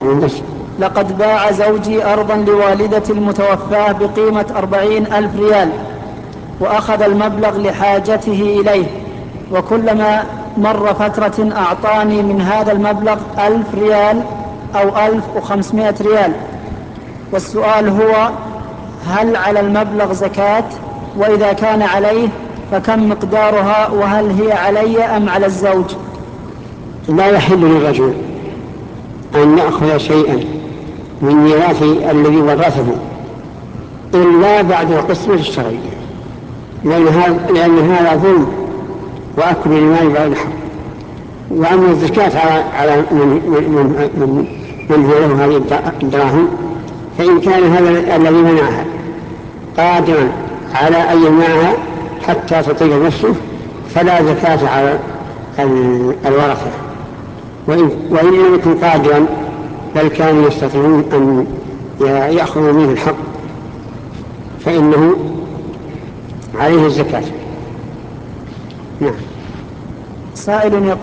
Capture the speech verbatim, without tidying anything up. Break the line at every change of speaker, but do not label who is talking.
لقد باع زوجي أرضا لوالدة المتوفاة بقيمة أربعين ألف ريال، وأخذ المبلغ لحاجته إليه، وكلما مر فترة أعطاني من هذا المبلغ ألف ريال أو ألف وخمسمائة ريال. والسؤال هو: هل على المبلغ زكاة؟ وإذا كان عليه فكم مقدارها؟ وهل هي علي أم على الزوج؟
لا يحل للرجل أن يأخذ شيئا من ميراث الذي ورثه إلا بعد القسمة الشرعية، لأن هذا لأن هذا ظلم وأكل المال بغير حق. وأما الزكاة على على من من من من هو له هذه الدراهم، فإن كان هذا الذي منعها قادرا على أن يمنعها حتى تطيب نفسه فلا زكاة على الورثة. وإن لم يكن قادرا بل كانوا يستطيعون أن يأخذوا منه الحق فإنه عليه الزكاة. نعم.
سائل